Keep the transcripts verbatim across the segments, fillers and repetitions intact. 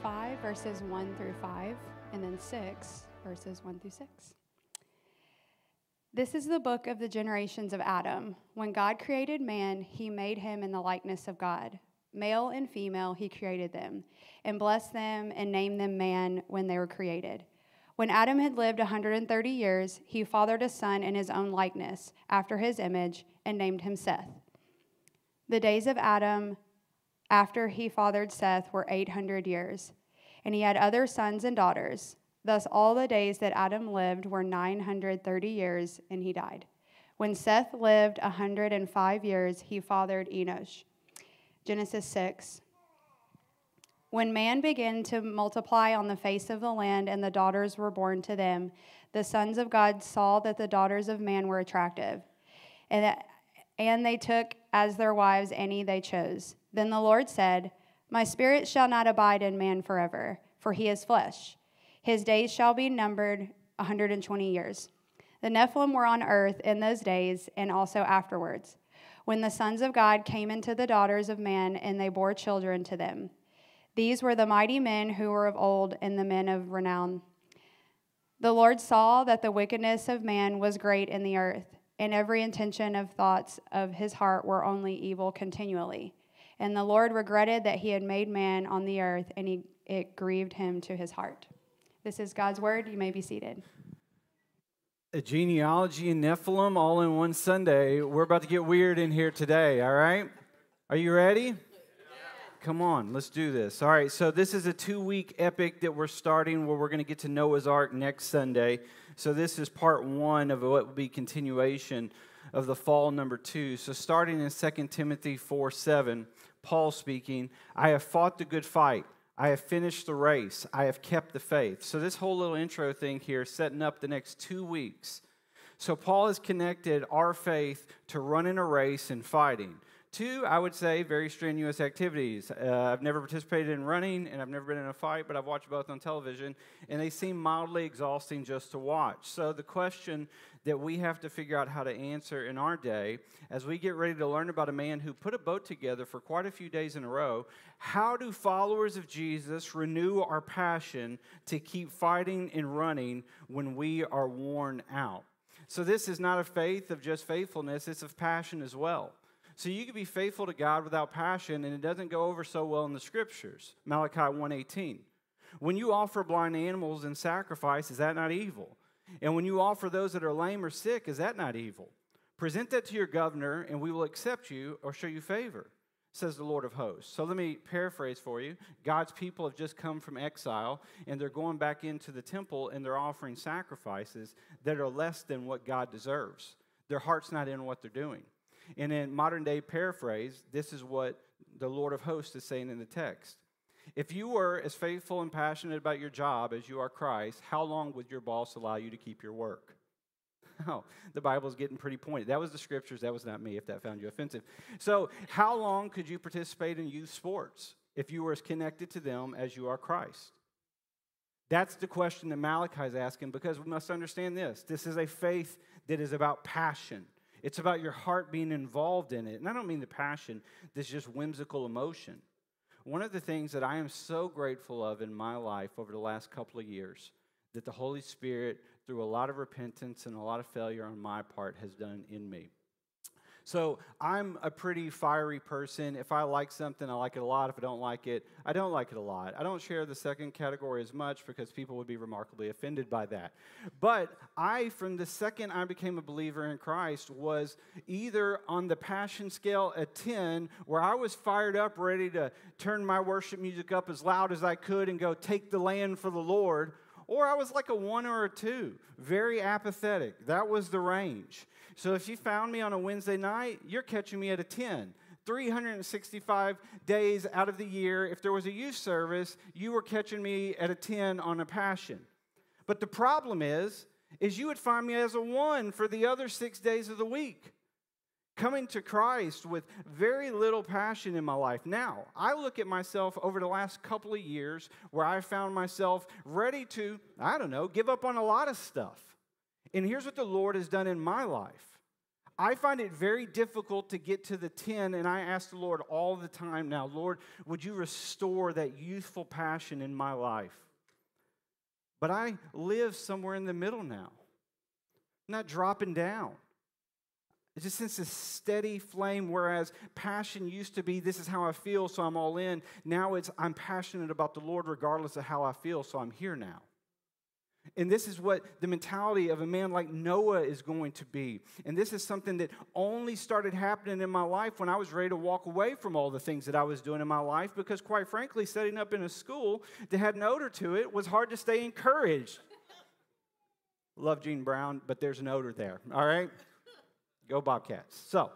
five, verses one through five, and then six, verses one through six. This is the book of the generations of Adam. When God created man, he made him in the likeness of God. Male and female, he created them, and blessed them and named them man when they were created. When Adam had lived one hundred thirty years, he fathered a son in his own likeness, after his image, and named him Seth. The days of Adam after he fathered Seth were eight hundred years, and he had other sons and daughters. Thus all the days that Adam lived were nine hundred thirty years, and he died. When Seth lived one hundred five years, he fathered Enosh. Genesis six. When man began to multiply on the face of the land and the daughters were born to them, the sons of God saw that the daughters of man were attractive, and, that, and they took as their wives any they chose. Then the Lord said, My spirit shall not abide in man forever, for he is flesh. His days shall be numbered one hundred twenty years. The Nephilim were on earth in those days and also afterwards, when the sons of God came into the daughters of man, and they bore children to them. These were the mighty men who were of old, and the men of renown. The Lord saw that the wickedness of man was great in the earth, and every intention of thoughts of his heart were only evil continually. And the Lord regretted that he had made man on the earth, and he, it grieved him to his heart. This is God's word. You may be seated. A genealogy and Nephilim all in one Sunday. We're about to get weird in here today, all right? Are you ready? Yeah. Come on, let's do this. All right, so this is a two-week epic that we're starting where we're going to get to Noah's Ark next Sunday. So this is part one of what will be continuation of the fall number two. So starting in Second Timothy four seven, Paul speaking, I have fought the good fight. I have finished the race. I have kept the faith. So this whole little intro thing here is setting up the next two weeks. So Paul has connected our faith to running a race and fighting. Two, I would say, very strenuous activities. Uh, I've never participated in running, and I've never been in a fight, but I've watched both on television, and they seem mildly exhausting just to watch. So the question that we have to figure out how to answer in our day, as we get ready to learn about a man who put a boat together for quite a few days in a row, how do followers of Jesus renew our passion to keep fighting and running when we are worn out? So this is not a faith of just faithfulness, it's of passion as well. So you can be faithful to God without passion, and it doesn't go over so well in the Scriptures. Malachi one eighteen. When you offer blind animals in sacrifice, is that not evil? And when you offer those that are lame or sick, is that not evil? Present that to your governor, and we will accept you or show you favor, says the Lord of hosts. So let me paraphrase for you. God's people have just come from exile, and they're going back into the temple, and they're offering sacrifices that are less than what God deserves. Their heart's not in what they're doing. And in modern-day paraphrase, this is what the Lord of hosts is saying in the text. If you were as faithful and passionate about your job as you are Christ, how long would your boss allow you to keep your work? Oh, the Bible's getting pretty pointed. That was the Scriptures. That was not me, if that found you offensive. So how long could you participate in youth sports if you were as connected to them as you are Christ? That's the question that Malachi is asking, because we must understand this. This is a faith that is about passion. It's about your heart being involved in it. And I don't mean the passion, this just whimsical emotion. One of the things that I am so grateful of in my life over the last couple of years, that the Holy Spirit, through a lot of repentance and a lot of failure on my part, has done in me. So I'm a pretty fiery person. If I like something, I like it a lot. If I don't like it, I don't like it a lot. I don't share the second category as much because people would be remarkably offended by that. But I, from the second I became a believer in Christ, was either on the passion scale a ten, where I was fired up, ready to turn my worship music up as loud as I could and go take the land for the Lord, or I was like a one or a two, very apathetic. That was the range. So if you found me on a Wednesday night, you're catching me at a ten. three hundred sixty-five days out of the year, if there was a youth service, you were catching me at a ten on a passion. But the problem is, is you would find me as a one for the other six days of the week. Coming to Christ with very little passion in my life. Now, I look at myself over the last couple of years where I found myself ready to, I don't know, give up on a lot of stuff. And here's what the Lord has done in my life. I find it very difficult to get to the ten, and I ask the Lord all the time now, Lord, would you restore that youthful passion in my life? But I live somewhere in the middle now, not dropping down. It's just sense this steady flame, whereas passion used to be, this is how I feel, so I'm all in. Now it's, I'm passionate about the Lord regardless of how I feel, so I'm here now. And this is what the mentality of a man like Noah is going to be. And this is something that only started happening in my life when I was ready to walk away from all the things that I was doing in my life, because quite frankly, setting up in a school that had an odor to it was hard to stay encouraged. Love Gene Brown, but there's an odor there, all right? Go Bobcats. So,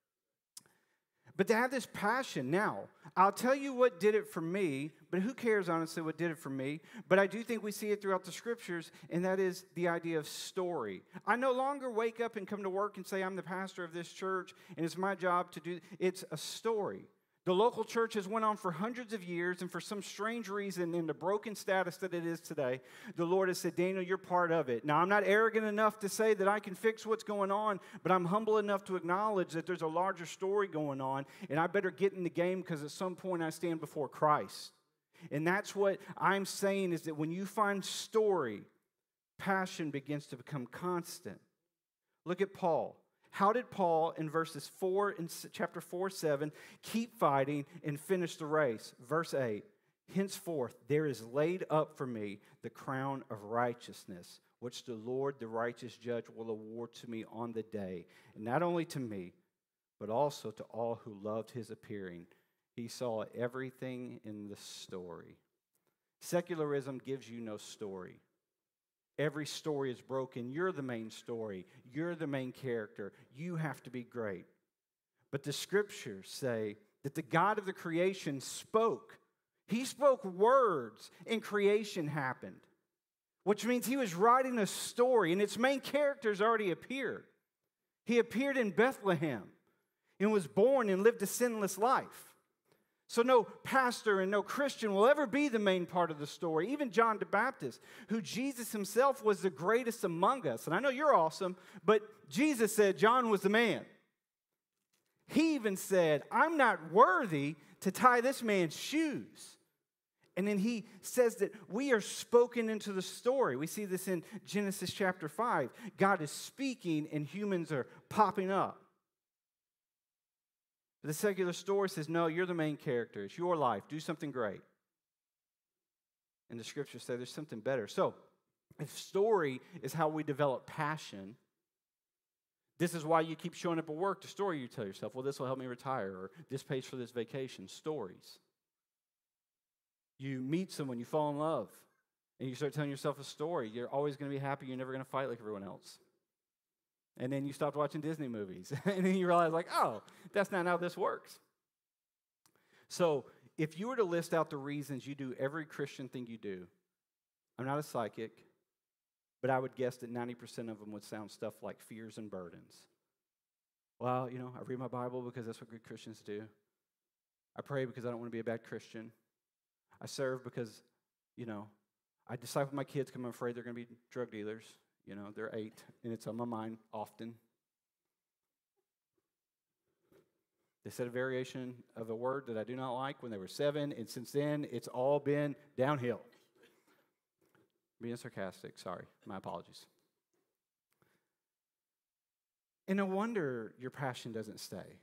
but to have this passion now, I'll tell you what did it for me, but who cares, honestly, what did it for me? But I do think we see it throughout the scriptures, and that is the idea of story. I no longer wake up and come to work and say, I'm the pastor of this church, and it's my job to do, it's a story. The local church has went on for hundreds of years, and for some strange reason, in the broken status that it is today, the Lord has said, Daniel, you're part of it. Now, I'm not arrogant enough to say that I can fix what's going on, but I'm humble enough to acknowledge that there's a larger story going on, and I better get in the game because at some point I stand before Christ. And that's what I'm saying, is that when you find story, passion begins to become constant. Look at Paul. How did Paul, in verses four, in chapter four, seven, keep fighting and finish the race? Verse eight, henceforth there is laid up for me the crown of righteousness, which the Lord, the righteous judge, will award to me on the day. And not only to me, but also to all who loved his appearing. He saw everything in the story. Secularism gives you no story. Every story is broken. You're the main story. You're the main character. You have to be great. But the scriptures say that the God of the creation spoke. He spoke words, and creation happened. Which means he was writing a story, and its main characters already appeared. He appeared in Bethlehem and was born and lived a sinless life. So no pastor and no Christian will ever be the main part of the story. Even John the Baptist, who Jesus himself was the greatest among us. And I know you're awesome, but Jesus said John was the man. He even said, I'm not worthy to tie this man's shoes. And then he says that we are spoken into the story. We see this in Genesis chapter five. God is speaking and humans are popping up. The secular story says, no, you're the main character. It's your life. Do something great. And the scriptures say there's something better. So, if story is how we develop passion, this is why you keep showing up at work. The story you tell yourself, well, this will help me retire, or this pays for this vacation. Stories. You meet someone, you fall in love, and you start telling yourself a story. You're always going to be happy. You're never going to fight like everyone else. And then you stopped watching Disney movies. And then you realize, like, oh, that's not how this works. So if you were to list out the reasons you do every Christian thing you do, I'm not a psychic, but I would guess that ninety percent of them would sound stuff like fears and burdens. Well, you know, I read my Bible because that's what good Christians do. I pray because I don't want to be a bad Christian. I serve because, you know, I disciple my kids because I'm afraid they're going to be drug dealers. You know, they're eight, and it's on my mind often. They said a variation of a word that I do not like when they were seven, and since then, it's all been downhill. Being sarcastic, sorry. My apologies. And no wonder your passion doesn't stay.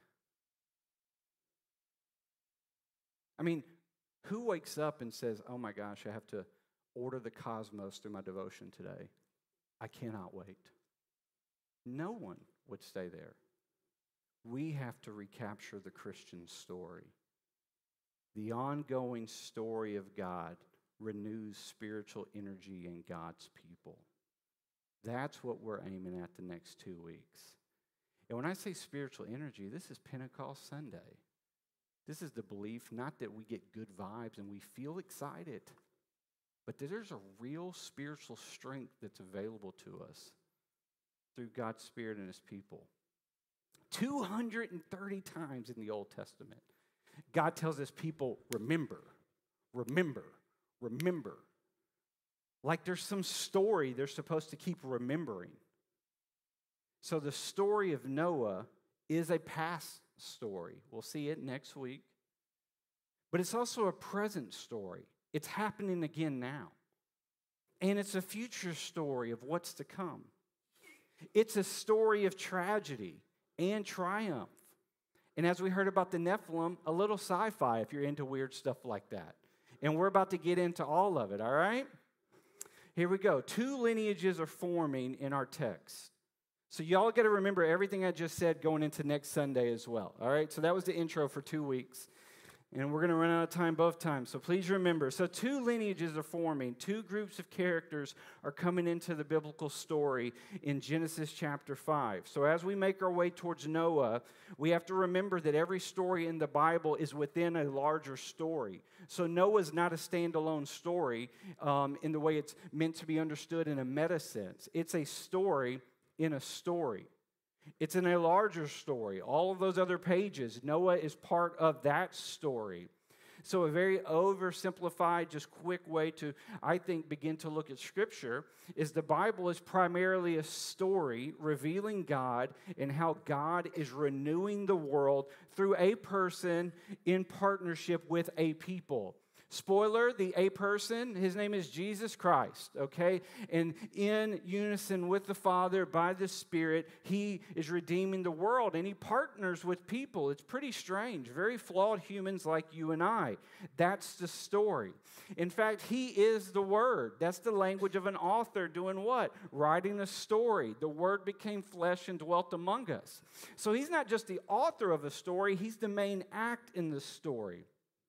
I mean, who wakes up and says, oh my gosh, I have to order the cosmos through my devotion today? I cannot wait. No one would stay there. We have to recapture the Christian story. The ongoing story of God renews spiritual energy in God's people. That's what we're aiming at the next two weeks. And when I say spiritual energy, this is Pentecost Sunday. This is the belief, not that we get good vibes and we feel excited, but there's a real spiritual strength that's available to us through God's Spirit and His people. two hundred thirty times in the Old Testament, God tells His people, remember, remember, remember. Like there's some story they're supposed to keep remembering. So the story of Noah is a past story. We'll see it next week. But it's also a present story. It's happening again now. And it's a future story of what's to come. It's a story of tragedy and triumph. And as we heard about the Nephilim, a little sci-fi if you're into weird stuff like that. And we're about to get into all of it, all right? Here we go. Two lineages are forming in our text. So y'all got to remember everything I just said going into next Sunday as well, all right? So that was the intro for two weeks. And we're going to run out of time both times, so please remember. So two lineages are forming. Two groups of characters are coming into the biblical story in Genesis chapter five. So as we make our way towards Noah, we have to remember that every story in the Bible is within a larger story. So Noah's not a standalone story um, in the way it's meant to be understood in a meta sense. It's a story in a story. It's in a larger story. All of those other pages, Noah is part of that story. So a very oversimplified, just quick way to, I think, begin to look at Scripture is the Bible is primarily a story revealing God and how God is renewing the world through a person in partnership with a people. Spoiler, the A person, his name is Jesus Christ, okay? And in unison with the Father, by the Spirit, he is redeeming the world, and he partners with people. It's pretty strange, very flawed humans like you and I. That's the story. In fact, he is the Word. That's the language of an author doing what? Writing a story. The Word became flesh and dwelt among us. So he's not just the author of a story, he's the main act in the story.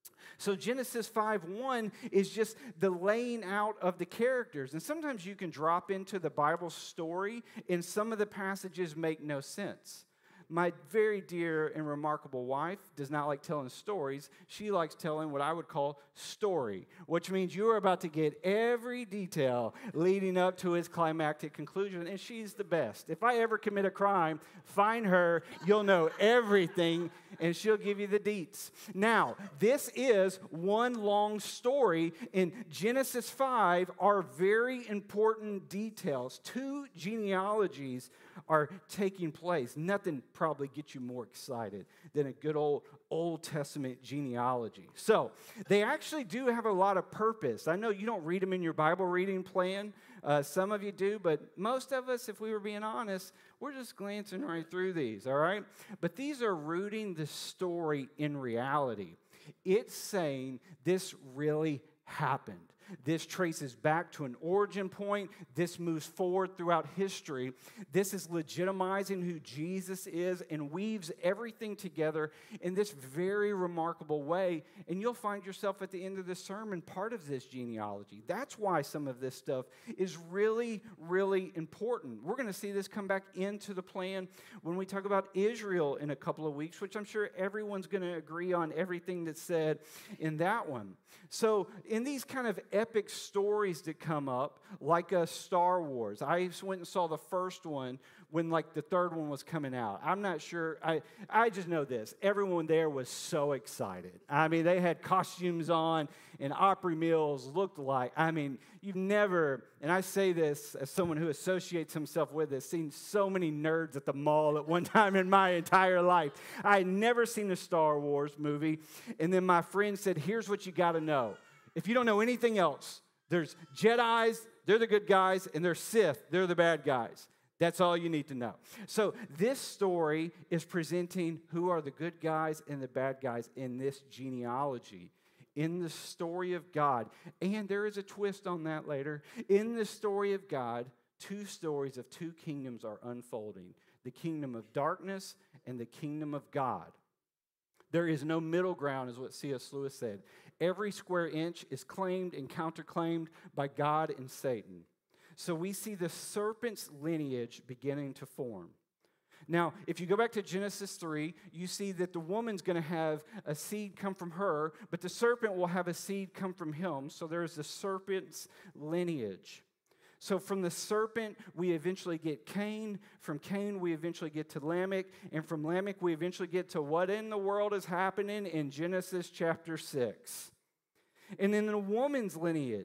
So Genesis five one is just the laying out of the characters. And sometimes you can drop into the Bible story and some of the passages make no sense. My very dear and remarkable wife does not like telling stories. She likes telling what I would call story, which means you are about to get every detail leading up to its climactic conclusion, and she's the best. If I ever commit a crime, find her, you'll know everything, and she'll give you the deets. Now, this is one long story. In Genesis five are very important details. Two genealogies are taking place. Nothing probably gets you more excited than a good old Old Testament genealogy. So they actually do have a lot of purpose. I know you don't read them in your Bible reading plan. Uh, some of you do, but most of us, if we were being honest, we're just glancing right through these, all right? But these are rooting the story in reality. It's saying this really happened. This traces back to an origin point. This moves forward throughout history. This is legitimizing who Jesus is and weaves everything together in this very remarkable way. And you'll find yourself at the end of this sermon part of this genealogy. That's why some of this stuff is really, really important. We're going to see this come back into the plan when we talk about Israel in a couple of weeks, which I'm sure everyone's going to agree on everything that's said in that one. So in these kind of epic stories that come up, like a Star Wars. I went and saw the first one when like the third one was coming out. I'm not sure. I, I just know this. Everyone there was so excited. I mean, they had costumes on and Opry Mills looked like, I mean, you've never, and I say this as someone who associates himself with this, seen so many nerds at the mall at one time in my entire life. I had never seen a Star Wars movie. And then my friend said, here's what you got to know. If you don't know anything else, there's Jedis, they're the good guys, and there's Sith, they're the bad guys. That's all you need to know. So this story is presenting who are the good guys and the bad guys in this genealogy, in the story of God. And there is a twist on that later. In the story of God, two stories of two kingdoms are unfolding, the kingdom of darkness and the kingdom of God. There is no middle ground, is what C S Lewis said. Every square inch is claimed and counterclaimed by God and Satan. So we see the serpent's lineage beginning to form. Now, if you go back to Genesis three, you see that the woman's going to have a seed come from her, but the serpent will have a seed come from him. So there's the serpent's lineage. So from the serpent, we eventually get Cain. From Cain, we eventually get to Lamech. And from Lamech, we eventually get to what in the world is happening in Genesis chapter six. And in the woman's lineage,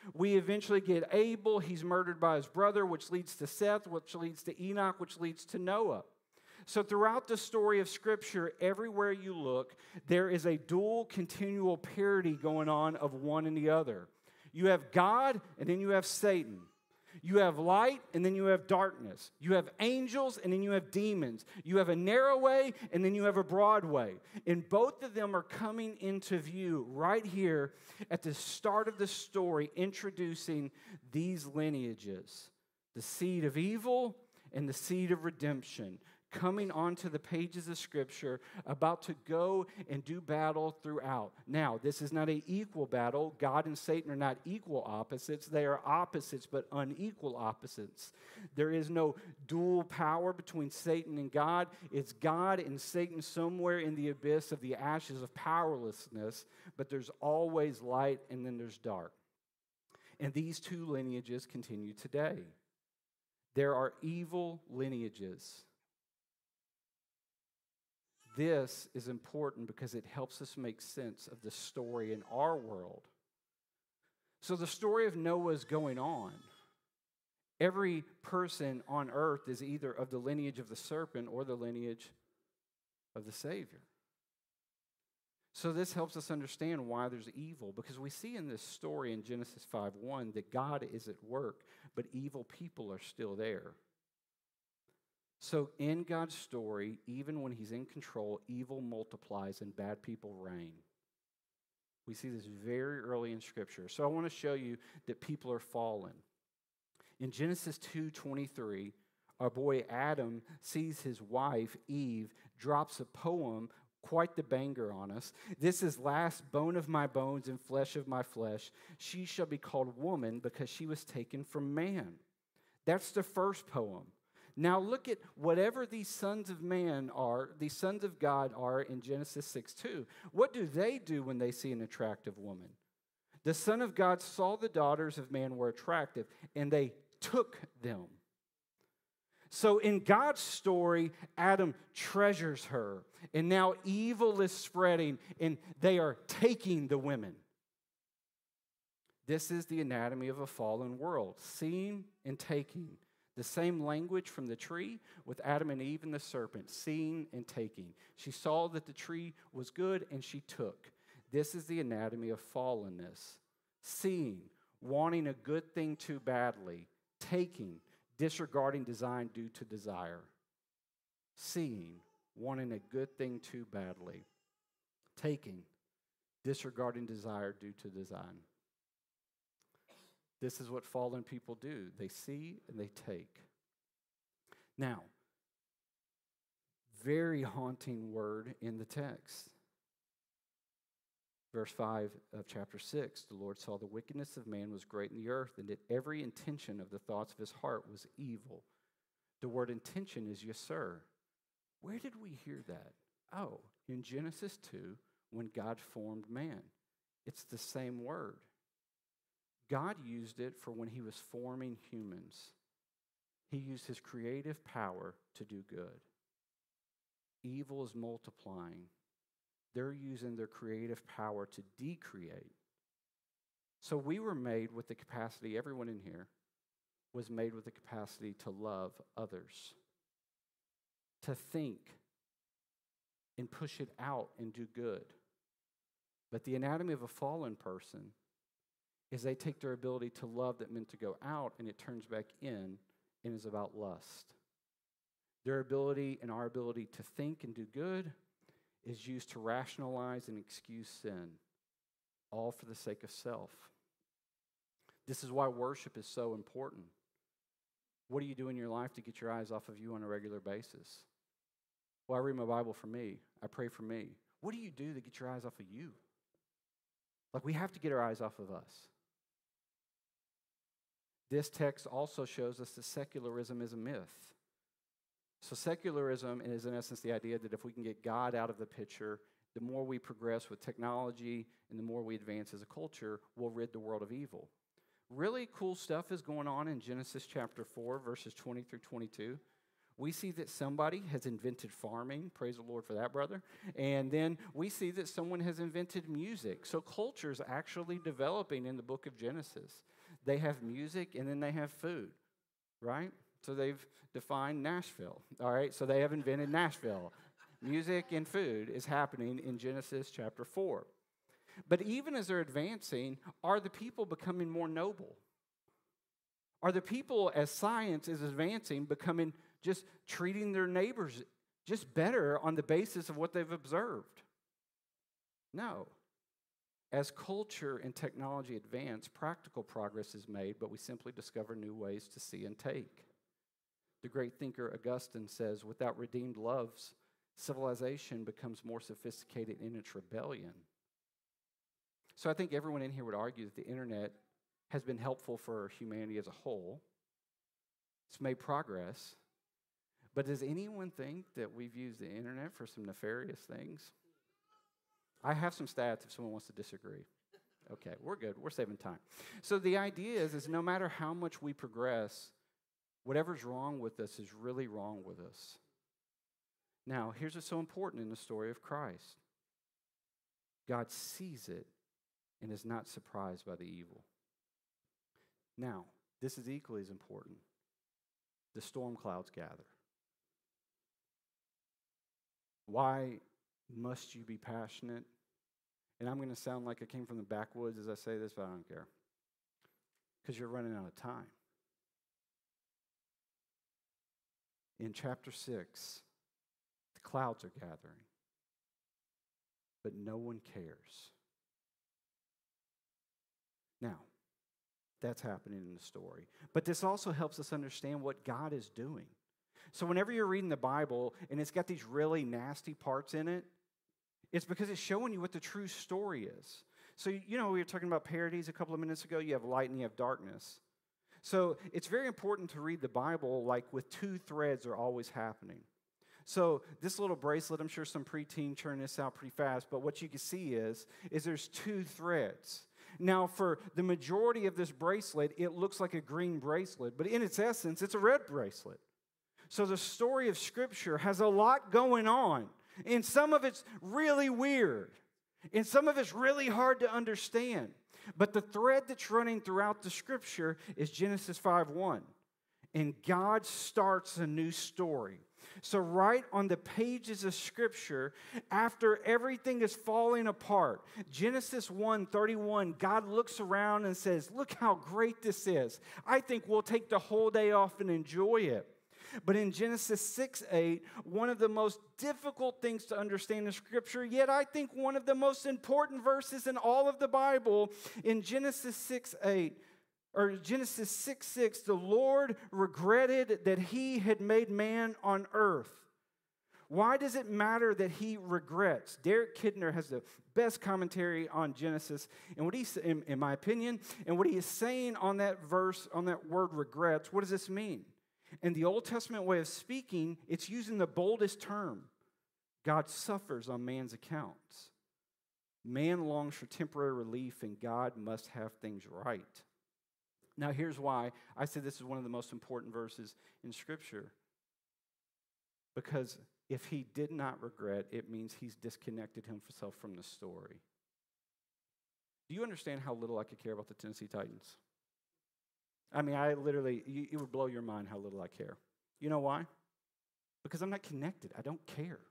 We eventually get Abel. He's murdered by his brother, which leads to Seth, which leads to Enoch, which leads to Noah. So throughout the story of Scripture, everywhere you look, there is a dual continual parody going on of one and the other. You have God, and then you have Satan. You have light, and then you have darkness. You have angels, and then you have demons. You have a narrow way, and then you have a broad way. And both of them are coming into view right here at the start of the story, introducing these lineages. The seed of evil and the seed of redemption, coming onto the pages of Scripture, about to go and do battle throughout. Now, this is not an equal battle. God and Satan are not equal opposites. They are opposites, but unequal opposites. There is no dual power between Satan and God. It's God and Satan somewhere in the abyss of the ashes of powerlessness, but there's always light and then there's dark. And these two lineages continue today. There are evil lineages. This is important because it helps us make sense of the story in our world. So the story of Noah is going on. Every person on earth is either of the lineage of the serpent or the lineage of the Savior. So this helps us understand why there's evil, because we see in this story in Genesis five one that God is at work, but evil people are still there. So in God's story, even when he's in control, evil multiplies and bad people reign. We see this very early in Scripture. So I want to show you that people are fallen. In Genesis two twenty-three, our boy Adam sees his wife, Eve, drops a poem, quite the banger on us. This is last bone of my bones and flesh of my flesh. She shall be called woman because she was taken from man. That's the first poem. Now look at whatever these sons of man are, these sons of God are in Genesis six two. What do they do when they see an attractive woman? The Son of God saw the daughters of man were attractive, and they took them. So in God's story, Adam treasures her, and now evil is spreading, and they are taking the women. This is the anatomy of a fallen world, seeing and taking. The same language from the tree with Adam and Eve and the serpent, seeing and taking. She saw that the tree was good and she took. This is the anatomy of fallenness. Seeing, wanting a good thing too badly. Taking, disregarding design due to desire. Seeing, wanting a good thing too badly. Taking, disregarding desire due to design. This is what fallen people do. They see and they take. Now, very haunting word in the text. Verse five of chapter six, the Lord saw the wickedness of man was great in the earth, and that every intention of the thoughts of his heart was evil. The word intention is yes, sir. Where did we hear that? Oh, in Genesis two, when God formed man. It's the same word. God used it for when he was forming humans. He used his creative power to do good. Evil is multiplying. They're using their creative power to decreate. So we were made with the capacity, everyone in here was made with the capacity to love others, to think and push it out and do good. But the anatomy of a fallen person is they take their ability to love that meant to go out and it turns back in and is about lust. Their ability and our ability to think and do good is used to rationalize and excuse sin, all for the sake of self. This is why worship is so important. What do you do in your life to get your eyes off of you on a regular basis? Well, I read my Bible for me. I pray for me. What do you do to get your eyes off of you? Like, we have to get our eyes off of us. This text also shows us that secularism is a myth. So secularism is, in essence, the idea that if we can get God out of the picture, the more we progress with technology and the more we advance as a culture, we'll rid the world of evil. Really cool stuff is going on in Genesis chapter four, verses twenty through twenty-two. We see that somebody has invented farming. Praise the Lord for that, brother. And then we see that someone has invented music. So culture is actually developing in the book of Genesis. They have music, and then they have food, right? So they've defined Nashville, all right? So they have invented Nashville. Music and food is happening in Genesis chapter four. But even as they're advancing, are the people becoming more noble? Are the people, as science is advancing, becoming just treating their neighbors just better on the basis of what they've observed? No. As culture and technology advance, practical progress is made, but we simply discover new ways to see and take. The great thinker Augustine says, without redeemed loves, civilization becomes more sophisticated in its rebellion. So I think everyone in here would argue that the internet has been helpful for humanity as a whole. It's made progress. But does anyone think that we've used the internet for some nefarious things? I have some stats if someone wants to disagree. Okay, we're good. We're saving time. So the idea is, is no matter how much we progress, whatever's wrong with us is really wrong with us. Now, here's what's so important in the story of Christ. God sees it and is not surprised by the evil. Now, this is equally as important. The storm clouds gather. Why must you be passionate? And I'm going to sound like I came from the backwoods as I say this, but I don't care. Because you're running out of time. In chapter six, the clouds are gathering, but no one cares. Now, that's happening in the story. But this also helps us understand what God is doing. So whenever you're reading the Bible and it's got these really nasty parts in it, it's because it's showing you what the true story is. So, you know, we were talking about parodies a couple of minutes ago. You have light and you have darkness. So it's very important to read the Bible like with two threads are always happening. So this little bracelet, I'm sure some preteen churn this out pretty fast, but what you can see is, is there's two threads. Now, for the majority of this bracelet, it looks like a green bracelet, but in its essence, it's a red bracelet. So the story of Scripture has a lot going on, and some of it's really weird, and some of it's really hard to understand. But the thread that's running throughout the Scripture is Genesis five one. And God starts a new story. So right on the pages of Scripture, after everything is falling apart, Genesis one thirty-one, God looks around and says, look how great this is. I think we'll take the whole day off and enjoy it. But in Genesis six eight, one of the most difficult things to understand in Scripture, yet I think one of the most important verses in all of the Bible, in Genesis six eight, or Genesis six six, the Lord regretted that he had made man on earth. Why does it matter that he regrets? Derek Kidner has the best commentary on Genesis, and what he's, in, in my opinion, and what he is saying on that verse, on that word regrets, what does this mean? In the Old Testament way of speaking, it's using the boldest term. God suffers on man's accounts. Man longs for temporary relief, and God must have things right. Now, here's why I say this is one of the most important verses in Scripture. Because if he did not regret, it means he's disconnected himself from the story. Do you understand how little I could care about the Tennessee Titans? I mean, I literally, it would blow your mind how little I care. You know why? Because I'm not connected. I don't care.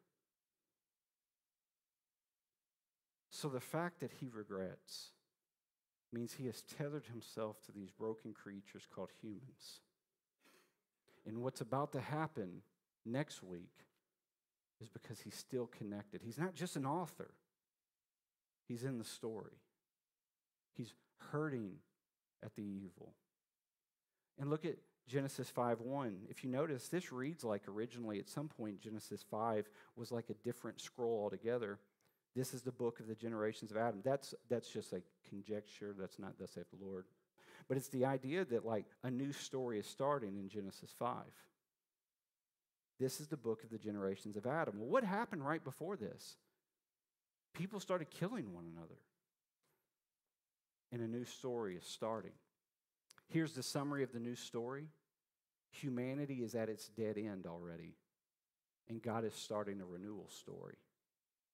So the fact that he regrets means he has tethered himself to these broken creatures called humans. And what's about to happen next week is because he's still connected. He's not just an author. He's in the story. He's hurting at the evil. And look at Genesis five one. If you notice, this reads like originally at some point Genesis five was like a different scroll altogether. This is the book of the generations of Adam. That's, that's just a conjecture. That's not thus saith the Lord. But it's the idea that like a new story is starting in Genesis five. This is the book of the generations of Adam. Well, what happened right before this? People started killing one another. And a new story is starting. Here's the summary of the new story. Humanity is at its dead end already, and God is starting a renewal story.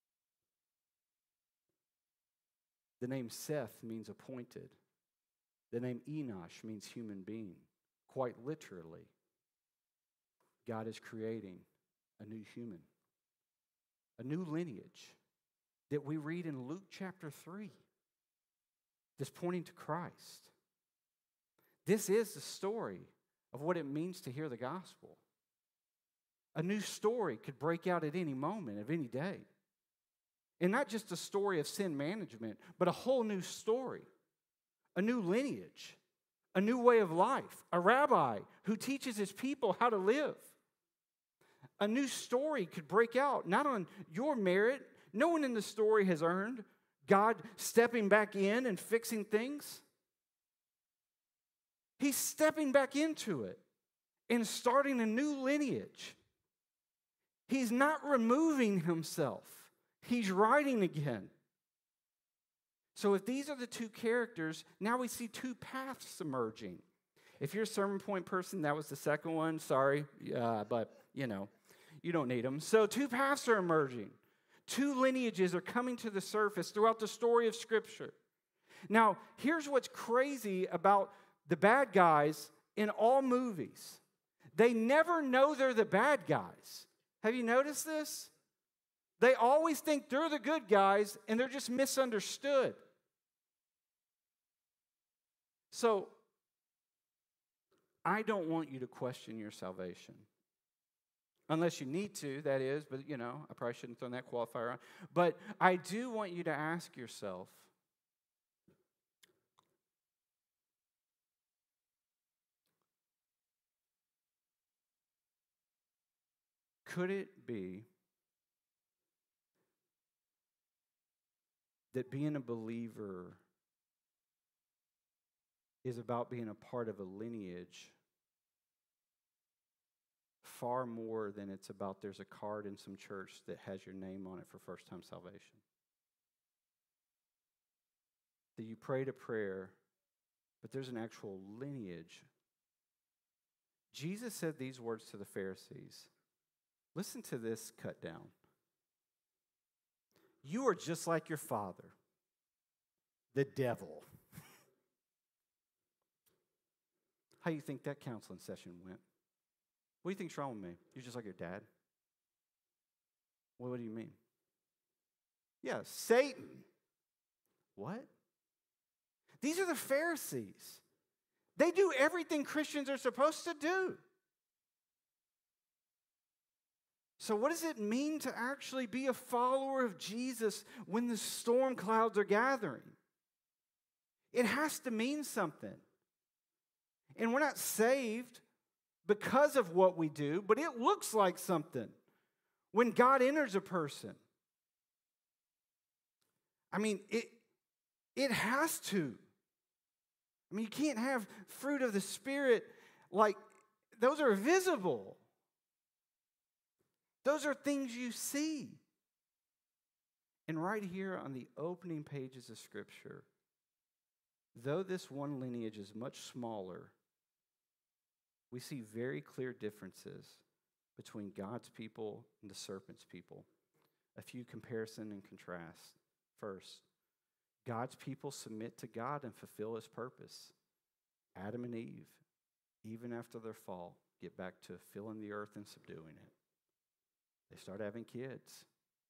The name Seth means appointed. The name Enosh means human being. Quite literally, God is creating a new human, a new lineage that we read in Luke chapter three that's pointing to Christ. This is the story of what it means to hear the gospel. A new story could break out at any moment of any day. And not just a story of sin management, but a whole new story, a new lineage, a new way of life, a rabbi who teaches his people how to live. A new story could break out, not on your merit. No one in the story has earned God stepping back in and fixing things. He's stepping back into it and starting a new lineage. He's not removing himself. He's writing again. So if these are the two characters, now we see two paths emerging. If you're a sermon point person, that was the second one. Sorry, uh, but you know, you don't need them. So two paths are emerging. Two lineages are coming to the surface throughout the story of Scripture. Now, here's what's crazy about the bad guys in all movies. They never know they're the bad guys. Have you noticed this? They always think they're the good guys and they're just misunderstood. So, I don't want you to question your salvation. Unless you need to, that is, but you know, I probably shouldn't throw that qualifier on. But I do want you to ask yourself, could it be that being a believer is about being a part of a lineage far more than it's about there's a card in some church that has your name on it for first-time salvation? That you prayed a prayer, but there's an actual lineage. Jesus said these words to the Pharisees. Listen to this cut down. You are just like your father, the devil. How do you think that counseling session went? What do you think's wrong with me? You're just like your dad? Well, what do you mean? Yeah, Satan. What? These are the Pharisees. They do everything Christians are supposed to do. So what does it mean to actually be a follower of Jesus when the storm clouds are gathering? It has to mean something. And we're not saved because of what we do, but it looks like something when God enters a person. I mean, it, it has to. I mean, you can't have fruit of the Spirit like, those are visible. Those are things you see. And right here on the opening pages of Scripture, though this one lineage is much smaller, we see very clear differences between God's people and the serpent's people. A few comparison and contrast. First, God's people submit to God and fulfill His purpose. Adam and Eve, even after their fall, get back to filling the earth and subduing it. They start having kids.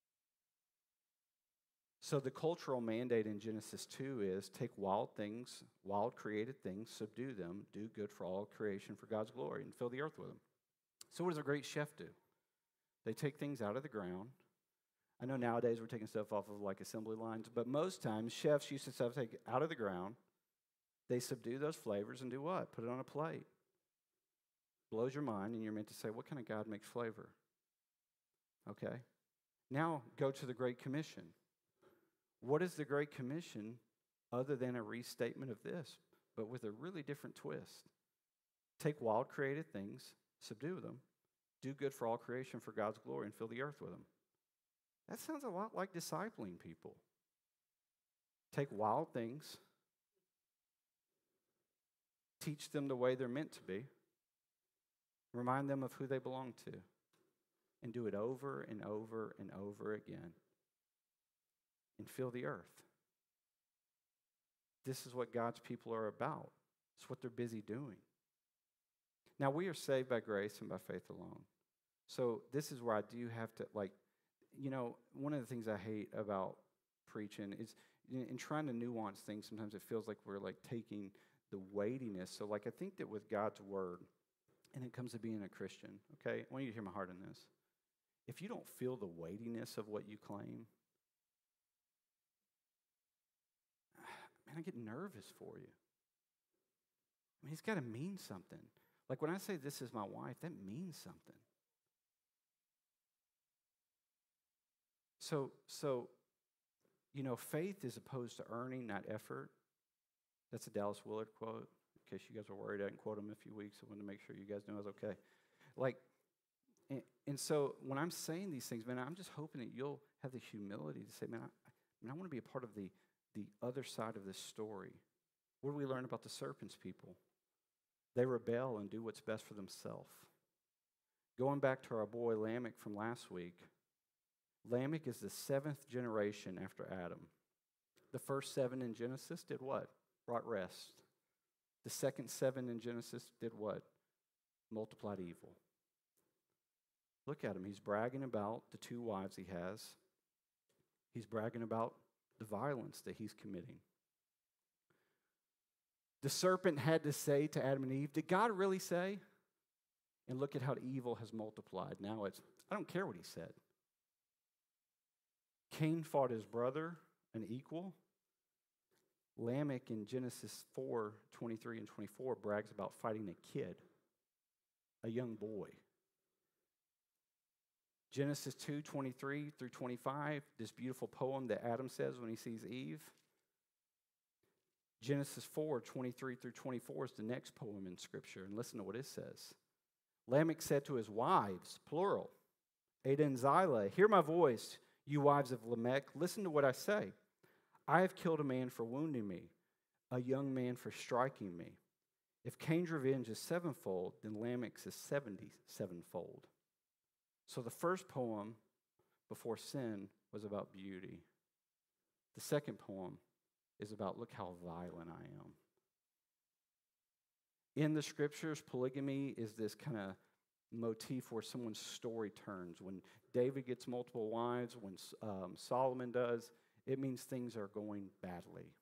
So the cultural mandate in Genesis two is take wild things, wild created things, subdue them, do good for all creation for God's glory, and fill the earth with them. So what does a great chef do? They take things out of the ground. I know nowadays we're taking stuff off of like assembly lines, but most times chefs used to stuff take it out of the ground. They subdue those flavors and do what? Put it on a plate. Blows your mind, and you're meant to say, what kind of God makes flavor? Okay. Now go to the Great Commission. What is the Great Commission other than a restatement of this, but with a really different twist? Take wild created things, subdue them, do good for all creation for God's glory, and fill the earth with them. That sounds a lot like discipling people. Take wild things, teach them the way they're meant to be, remind them of who they belong to, and do it over and over and over again, and fill the earth. This is what God's people are about. It's what they're busy doing. Now, we are saved by grace and by faith alone. So this is where I do have to, like, you know, one of the things I hate about preaching is in trying to nuance things, sometimes it feels like we're, like, taking the weightiness. So, like, I think that with God's word, and it comes to being a Christian, okay, I want you to hear my heart in this. If you don't feel the weightiness of what you claim, man, I get nervous for you. I mean, it's got to mean something. Like when I say this is my wife, that means something. So, so, you know, faith is opposed to earning, not effort. That's a Dallas Willard quote. In case you guys were worried, I didn't quote him a few weeks. I wanted to make sure you guys knew I was okay. Like, and, and so when I'm saying these things, man, I'm just hoping that you'll have the humility to say, man, I, I, mean, I want to be a part of the, the other side of this story. What do we learn about the serpents people? They rebel and do what's best for themselves. Going back to our boy Lamech from last week, Lamech is the seventh generation after Adam. The first seven in Genesis did what? Brought rest. The second seven in Genesis did what? Multiplied evil. Look at him. He's bragging about the two wives he has. He's bragging about the violence that he's committing. The serpent had to say to Adam and Eve, did God really say? And look at how evil has multiplied. Now it's, I don't care what he said. Cain fought his brother, an equal. Lamech in Genesis four, twenty-three and twenty-four brags about fighting a kid, a young boy. Genesis two, twenty-three through twenty-five, this beautiful poem that Adam says when he sees Eve. Genesis four, twenty-three through twenty-four is the next poem in Scripture, and listen to what it says. Lamech said to his wives, plural, Ada and Zillah, hear my voice, you wives of Lamech, listen to what I say. I have killed a man for wounding me, a young man for striking me. If Cain's revenge is sevenfold, then Lamech's is seventy-sevenfold. So the first poem before sin was about beauty. The second poem is about look how violent I am. In the Scriptures, polygamy is this kind of motif where someone's story turns. When David gets multiple wives, when um, Solomon does, it means things are going badly.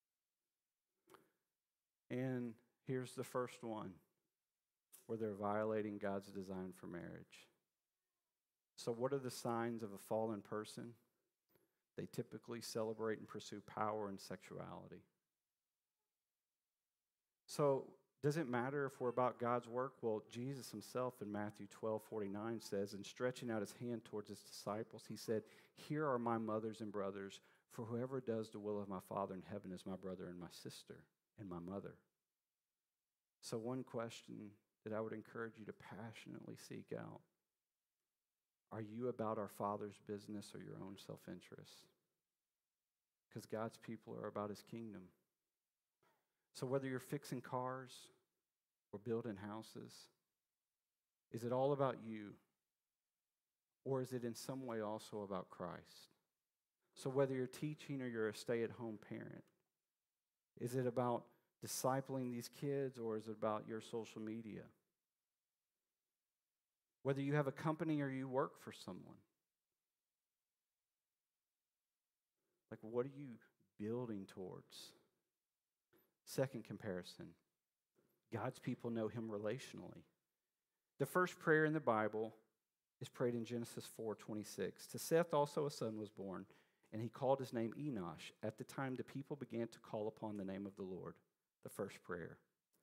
And here's the first one, where they're violating God's design for marriage. So what are the signs of a fallen person? They typically celebrate and pursue power and sexuality. So does it matter if we're about God's work? Well, Jesus himself in Matthew twelve forty-nine says, and stretching out his hand towards his disciples, he said, here are my mothers and brothers, for whoever does the will of my Father in heaven is my brother and my sister and my mother. So one question that I would encourage you to passionately seek out, are you about our Father's business or your own self-interest? Because God's people are about his kingdom. So whether you're fixing cars or building houses, is it all about you? Or is it in some way also about Christ? So whether you're teaching or you're a stay-at-home parent, is it about discipling these kids or is it about your social media? Whether you have a company or you work for someone. Like, what are you building towards? Second comparison. God's people know him relationally. The first prayer in the Bible is prayed in Genesis four twenty-six. To Seth also a son was born, and he called his name Enosh. At the time the people began to call upon the name of the Lord. The first prayer.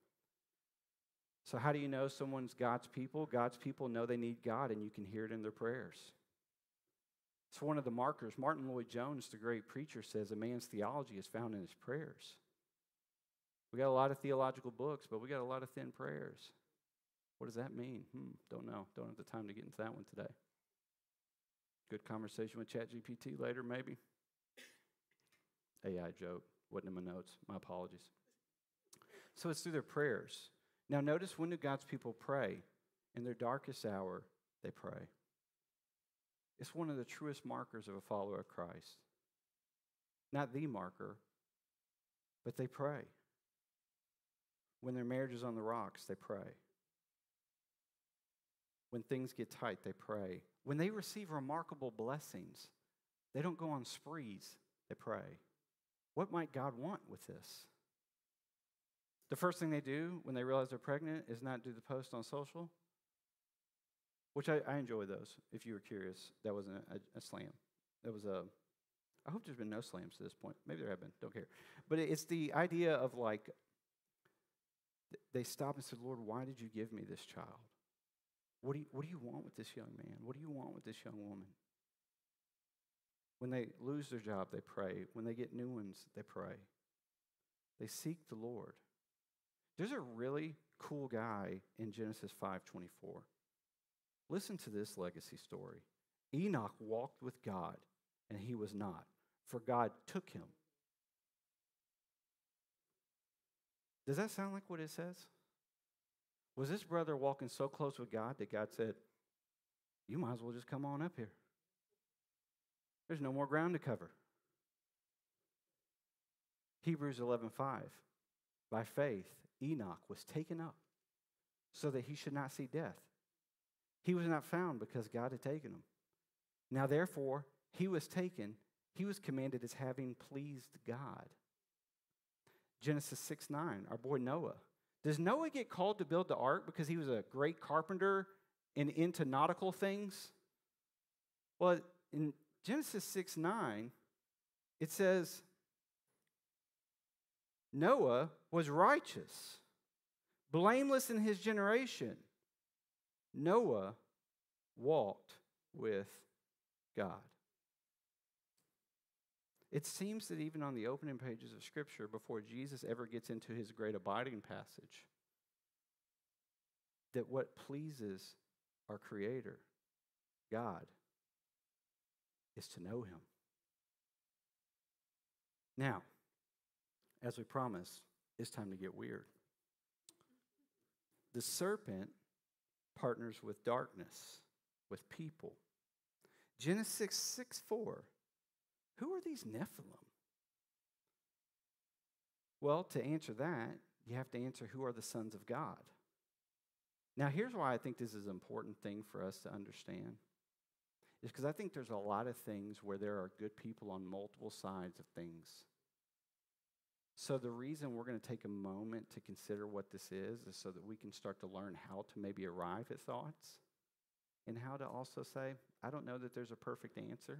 So how do you know someone's God's people? God's people know they need God, and you can hear it in their prayers. It's one of the markers. Martin Lloyd-Jones, the great preacher, says a man's theology is found in his prayers. We got a lot of theological books, but we got a lot of thin prayers. What does that mean? Hmm, don't know. Don't have the time to get into that one today. Good conversation with ChatGPT later, maybe. A I joke. Wasn't in my notes. My apologies. So it's through their prayers. Now notice, when do God's people pray? In their darkest hour, they pray. It's one of the truest markers of a follower of Christ. Not the marker, but they pray. When their marriage is on the rocks, they pray. When things get tight, they pray. When they receive remarkable blessings, they don't go on sprees, they pray. What might God want with this? The first thing they do when they realize they're pregnant is not do the post on social, which I, I enjoy those, if you were curious. That wasn't a, a slam. That was a, I hope there's been no slams to this point. Maybe there have been, don't care. But it's the idea of like, they stop and said, Lord, why did you give me this child? What do you, what do you want with this young man? What do you want with this young woman? When they lose their job, they pray. When they get new ones, they pray. They seek the Lord. There's a really cool guy in Genesis five twenty-four. Listen to this legacy story. Enoch walked with God, and he was not, for God took him. Does that sound like what it says? Was this brother walking so close with God that God said, you might as well just come on up here. There's no more ground to cover. Hebrews eleven five. By faith, Enoch was taken up so that he should not see death. He was not found because God had taken him. Now, therefore, he was taken, he was commended as having pleased God. Genesis six nine, our boy Noah. Does Noah get called to build the ark because he was a great carpenter and into nautical things? Well, in Genesis six nine, it says, Noah was righteous, blameless in his generation. Noah walked with God. It seems that even on the opening pages of Scripture, before Jesus ever gets into his great abiding passage, that what pleases our Creator, God, is to know him. Now, as we promised, it's time to get weird. The serpent partners with darkness, with people. Genesis six four. Who are these Nephilim? Well, to answer that, you have to answer who are the sons of God. Now, here's why I think this is an important thing for us to understand. Is because I think there's a lot of things where there are good people on multiple sides of things. So the reason we're going to take a moment to consider what this is is so that we can start to learn how to maybe arrive at thoughts and how to also say, I don't know that there's a perfect answer.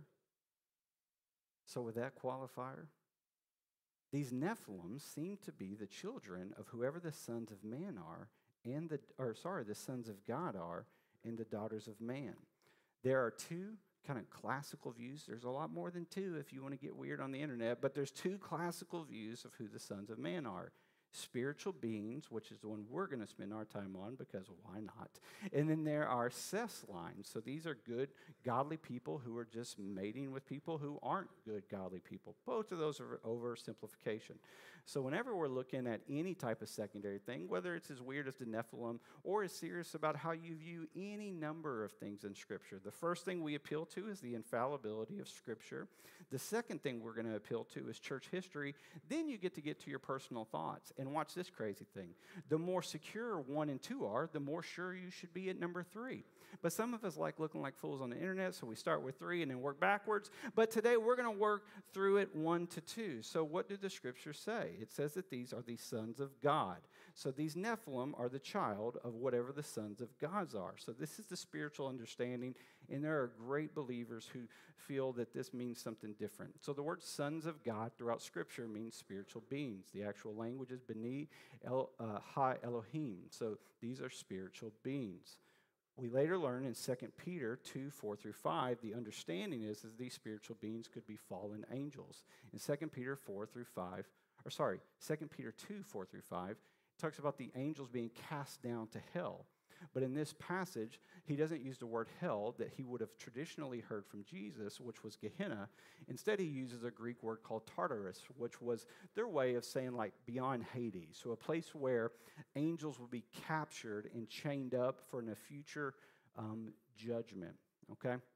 So with that qualifier, these Nephilim seem to be the children of whoever the sons of man are, and the or sorry, the sons of God are, and the daughters of man. There are two kind of classical views. There's a lot more than two if you want to get weird on the internet, but there's two classical views of who the sons of man are. Spiritual beings, which is the one we're going to spend our time on because why not? And then there are cess lines. So these are good, godly people who are just mating with people who aren't good, godly people. Both of those are oversimplification. So whenever we're looking at any type of secondary thing, whether it's as weird as the Nephilim or as serious about how you view any number of things in Scripture, the first thing we appeal to is the infallibility of Scripture. The second thing we're going to appeal to is church history. Then you get to get to your personal thoughts. And watch this crazy thing. The more secure one and two are, the more sure you should be at number three. But some of us like looking like fools on the internet, so we start with three and then work backwards. But today we're going to work through it one to two. So what do the Scriptures say? It says that these are the sons of God. So these Nephilim are the child of whatever the sons of God are. So this is the spiritual understanding, and there are great believers who feel that this means something different. So the word sons of God throughout Scripture means spiritual beings. The actual language is B'ni El, uh, Ha Elohim. So these are spiritual beings. We later learn in Second Peter two, four through five, the understanding is that these spiritual beings could be fallen angels. In Second Peter four through five, or sorry, Second Peter two, four through five, it talks about the angels being cast down to hell. But in this passage, he doesn't use the word hell that he would have traditionally heard from Jesus, which was Gehenna. Instead, he uses a Greek word called Tartarus, which was their way of saying like beyond Hades. So a place where angels will be captured and chained up for a future um, judgment, okay?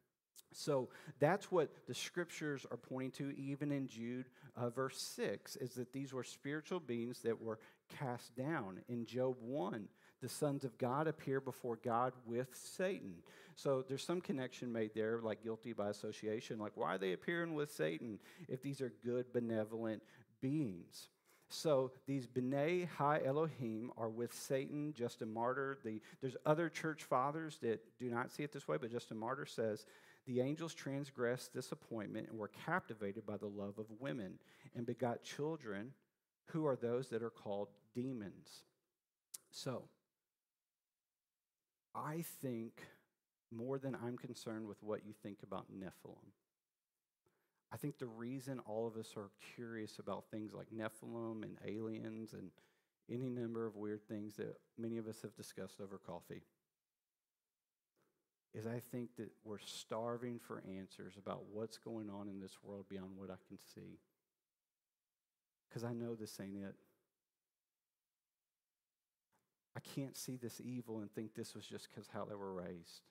So that's what the scriptures are pointing to, even in Jude uh, verse six, is that these were spiritual beings that were cast down. In Job one, the sons of God appear before God with Satan. So there's some connection made there, like guilty by association. Like, why are they appearing with Satan if these are good, benevolent beings? So these B'nai Ha Elohim are with Satan. Justin Martyr, the, there's other church fathers that do not see it this way, but Justin Martyr says, the angels transgressed this appointment and were captivated by the love of women and begot children who are those that are called demons. So, I think more than I'm concerned with what you think about Nephilim. I think the reason all of us are curious about things like Nephilim and aliens and any number of weird things that many of us have discussed over coffee is I think that we're starving for answers about what's going on in this world beyond what I can see. Because I know this ain't it. I can't see this evil and think this was just because how they were raised.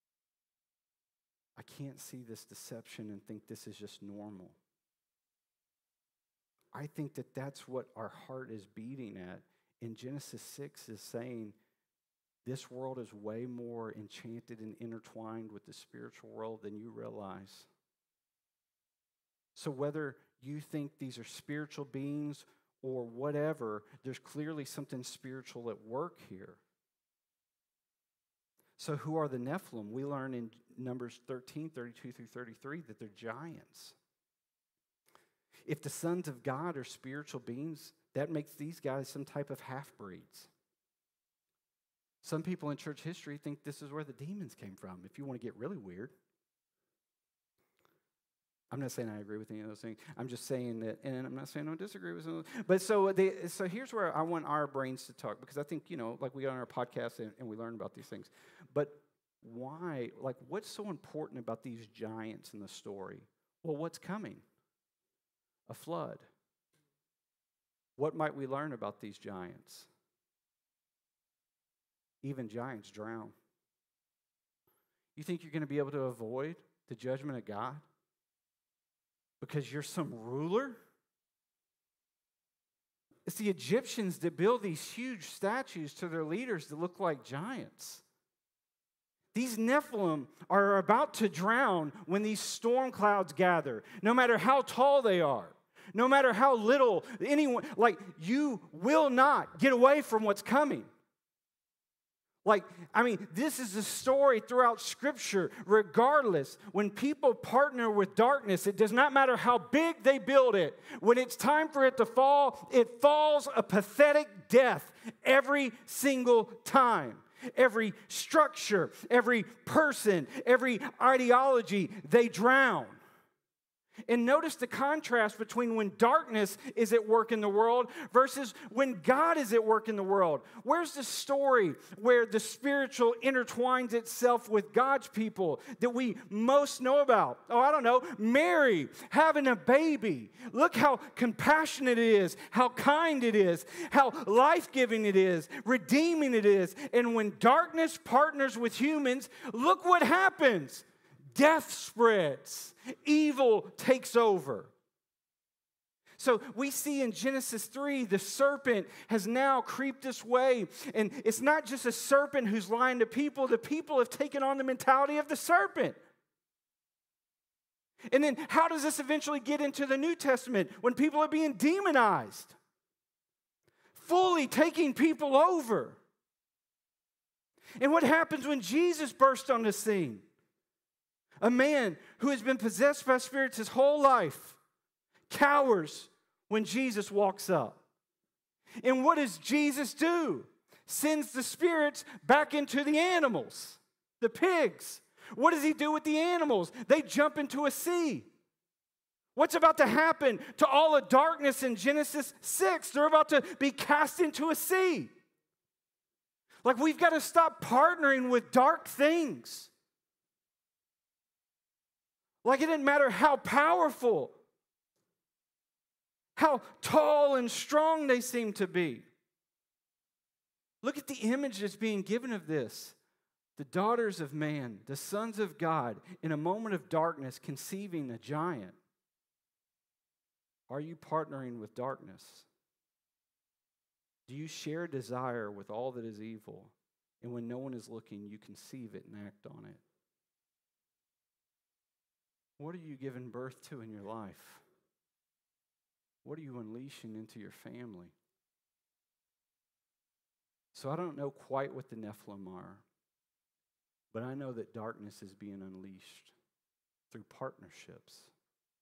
I can't see this deception and think this is just normal. I think that that's what our heart is beating at. In Genesis six is saying, this world is way more enchanted and intertwined with the spiritual world than you realize. So whether you think these are spiritual beings or whatever, there's clearly something spiritual at work here. So who are the Nephilim? We learn in Numbers thirteen, thirty-two through thirty-three that they're giants. If the sons of God are spiritual beings, that makes these guys some type of half-breeds. Some people in church history think this is where the demons came from, if you want to get really weird. I'm not saying I agree with any of those things. I'm just saying that, and I'm not saying I don't disagree with some of those. But so, they, so here's where I want our brains to talk, because I think, you know, like we go on our podcast and, and we learn about these things. But why, like what's so important about these giants in the story? Well, what's coming? A flood. What might we learn about these giants? Even giants drown. You think you're going to be able to avoid the judgment of God because you're some ruler? It's the Egyptians that build these huge statues to their leaders that look like giants. These Nephilim are about to drown when these storm clouds gather, no matter how tall they are, no matter how little anyone, like you will not get away from what's coming. Like, I mean, this is a story throughout Scripture. Regardless, when people partner with darkness, it does not matter how big they build it. When it's time for it to fall, it falls a pathetic death every single time. Every structure, every person, every ideology, they drown. And notice the contrast between when darkness is at work in the world versus when God is at work in the world. Where's the story where the spiritual intertwines itself with God's people that we most know about? Oh, I don't know, Mary having a baby. Look how compassionate it is, how kind it is, how life-giving it is, redeeming it is. And when darkness partners with humans, look what happens. Death spreads. Evil takes over. So we see in Genesis three, the serpent has now creeped this way. And it's not just a serpent who's lying to people. The people have taken on the mentality of the serpent. And then how does this eventually get into the New Testament when people are being demonized? Fully taking people over. And what happens when Jesus burst on the scene? A man who has been possessed by spirits his whole life cowers when Jesus walks up. And what does Jesus do? Sends the spirits back into the animals, the pigs. What does he do with the animals? They jump into a sea. What's about to happen to all of darkness in Genesis six? They're about to be cast into a sea. Like, we've got to stop partnering with dark things. Like, it didn't matter how powerful, how tall and strong they seem to be. Look at the image that's being given of this. The daughters of man, the sons of God, in a moment of darkness, conceiving a giant. Are you partnering with darkness? Do you share desire with all that is evil? And when no one is looking, you conceive it and act on it. What are you giving birth to in your life? What are you unleashing into your family? So I don't know quite what the Nephilim are, but I know that darkness is being unleashed through partnerships.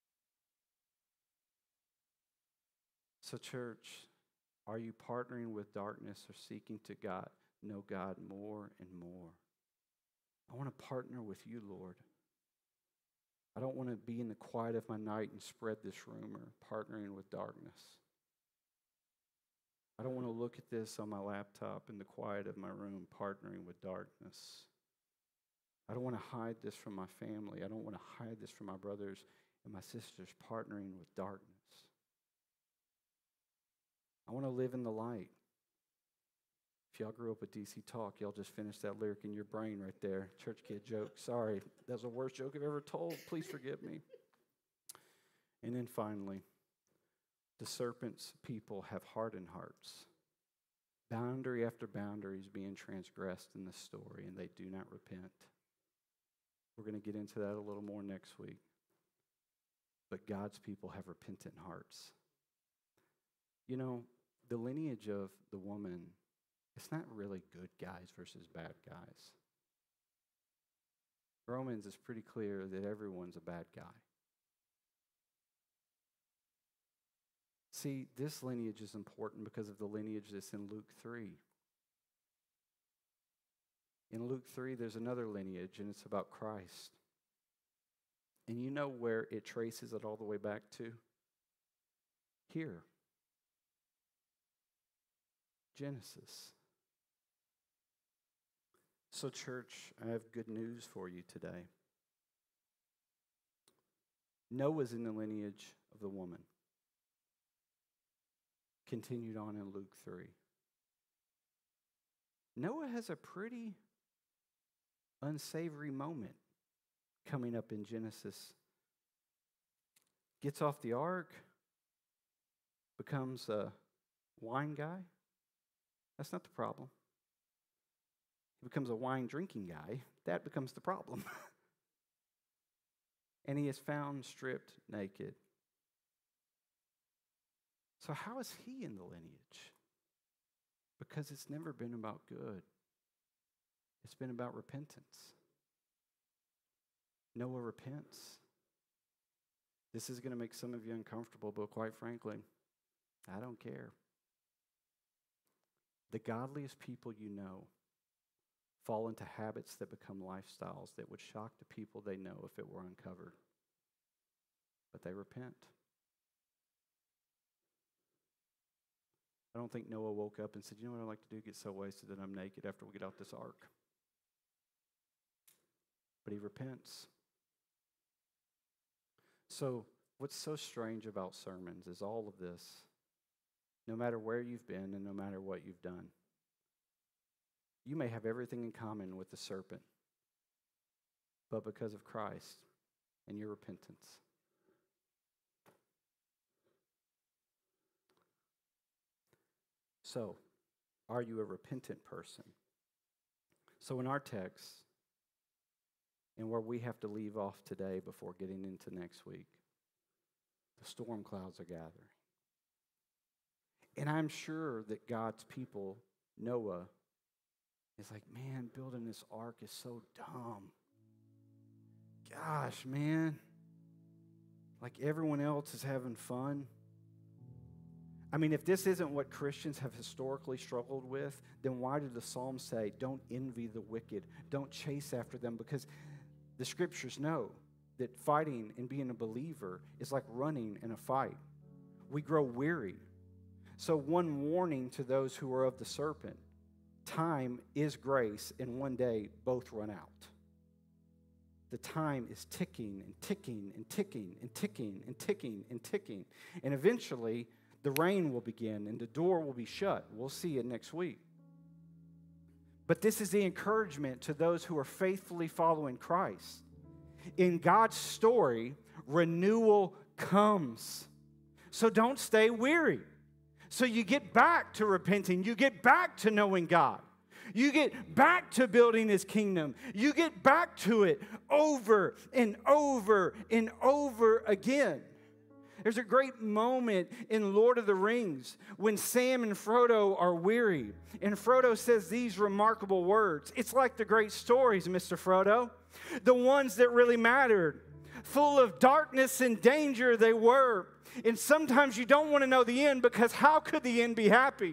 So church, are you partnering with darkness or seeking to God, know God more and more? I want to partner with you, Lord. I don't want to be in the quiet of my night and spread this rumor, partnering with darkness. I don't want to look at this on my laptop in the quiet of my room, partnering with darkness. I don't want to hide this from my family. I don't want to hide this from my brothers and my sisters, partnering with darkness. I want to live in the light. If y'all grew up with D C Talk, y'all just finished that lyric in your brain right there. Church kid joke. Sorry, that's the worst joke I've ever told. Please forgive me. And then finally, the serpent's people have hardened hearts. Boundary after boundary is being transgressed in this story, and they do not repent. We're going to get into that a little more next week. But God's people have repentant hearts. You know, the lineage of the woman, it's not really good guys versus bad guys. Romans is pretty clear that everyone's a bad guy. See, this lineage is important because of the lineage that's in Luke three. In Luke three, there's another lineage, and it's about Christ. And you know where it traces it all the way back to? Here. Genesis. So, church, I have good news for you today. Noah's in the lineage of the woman. Continued on in Luke three. Noah has a pretty unsavory moment coming up in Genesis. Gets off the ark, becomes a wine guy. That's not the problem. He becomes a wine drinking guy. That becomes the problem. And he is found stripped naked. So how is he in the lineage? Because it's never been about good. It's been about repentance. Noah repents. This is going to make some of you uncomfortable, but quite frankly, I don't care. The godliest people you know fall into habits that become lifestyles that would shock the people they know if it were uncovered. But they repent. I don't think Noah woke up and said, you know what I'd like to do? Get so wasted that I'm naked after we get out this ark. But he repents. So what's so strange about sermons is all of this, no matter where you've been and no matter what you've done, you may have everything in common with the serpent, but because of Christ and your repentance. So, are you a repentant person? So in our text, and where we have to leave off today before getting into next week, the storm clouds are gathering. And I'm sure that God's people, Noah, is like, man, building this ark is so dumb. Gosh, man. Like everyone else is having fun. I mean, if this isn't what Christians have historically struggled with, then why did the Psalm say, don't envy the wicked, don't chase after them? Because the scriptures know that fighting and being a believer is like running in a fight. We grow weary. So one warning to those who are of the serpent, time is grace, and one day both run out. The time is ticking and ticking and ticking and ticking and ticking and ticking. And eventually, the rain will begin and the door will be shut. We'll see it next week. But this is the encouragement to those who are faithfully following Christ. In God's story, renewal comes. So don't stay weary. So you get back to repenting. You get back to knowing God. You get back to building His kingdom. You get back to it over and over and over again. There's a great moment in Lord of the Rings when Sam and Frodo are weary. And Frodo says these remarkable words. It's like the great stories, Mister Frodo. The ones that really mattered. Full of darkness and danger they were. And sometimes you don't want to know the end, because how could the end be happy?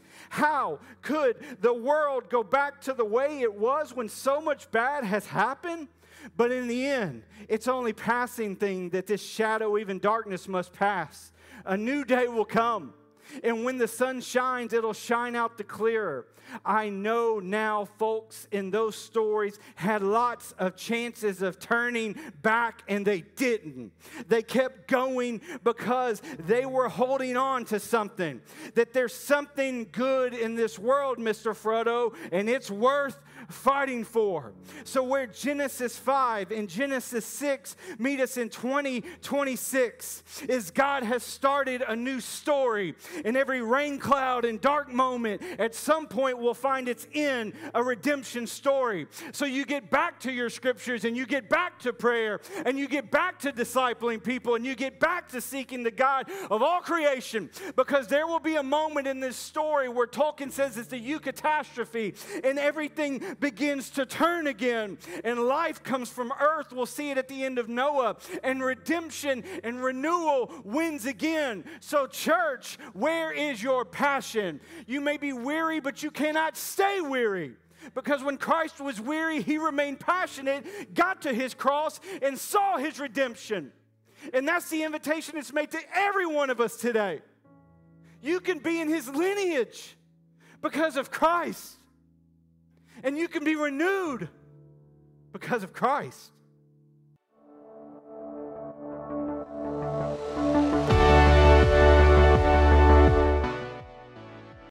How could the world go back to the way it was when so much bad has happened? But in the end, it's only passing thing that this shadow, even darkness, must pass. A new day will come. And when the sun shines, it'll shine out the clearer. I know now folks in those stories had lots of chances of turning back, and they didn't. They kept going because they were holding on to something. That there's something good in this world, Mister Frodo, and it's worth fighting for. So where Genesis five and Genesis six meet us in twenty twenty-six is God has started a new story. In every rain cloud and dark moment, at some point will find its end, a redemption story. So you get back to your scriptures, and you get back to prayer, and you get back to discipling people, and you get back to seeking the God of all creation, because there will be a moment in this story where Tolkien says it's the eucatastrophe, and everything begins to turn again, and life comes from earth. We'll see it at the end of Noah, and redemption and renewal wins again. So church, where is your passion? You may be weary, but you cannot stay weary. Because when Christ was weary, He remained passionate, got to His cross, and saw His redemption. And that's the invitation that's made to every one of us today. You can be in His lineage because of Christ. And you can be renewed because of Christ.